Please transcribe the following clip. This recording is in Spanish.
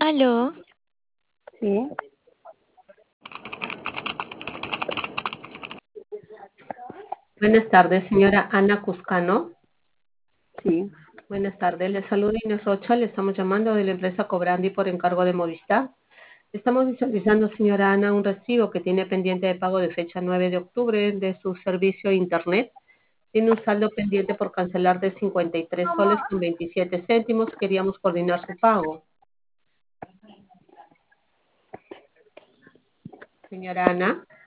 Aló, Sí, Buenas tardes, señora Ana Cuscano. sí. Buenas tardes, le saluda Inés Rocha, le estamos llamando de la empresa Cobrandi por encargo de Movistar. Estamos visualizando, señora Ana, un recibo que tiene pendiente de pago de fecha 9 de octubre de su servicio Internet. Tiene un saldo pendiente por cancelar de 53 soles con 27 céntimos. Queríamos coordinar su pago. Señora Ana.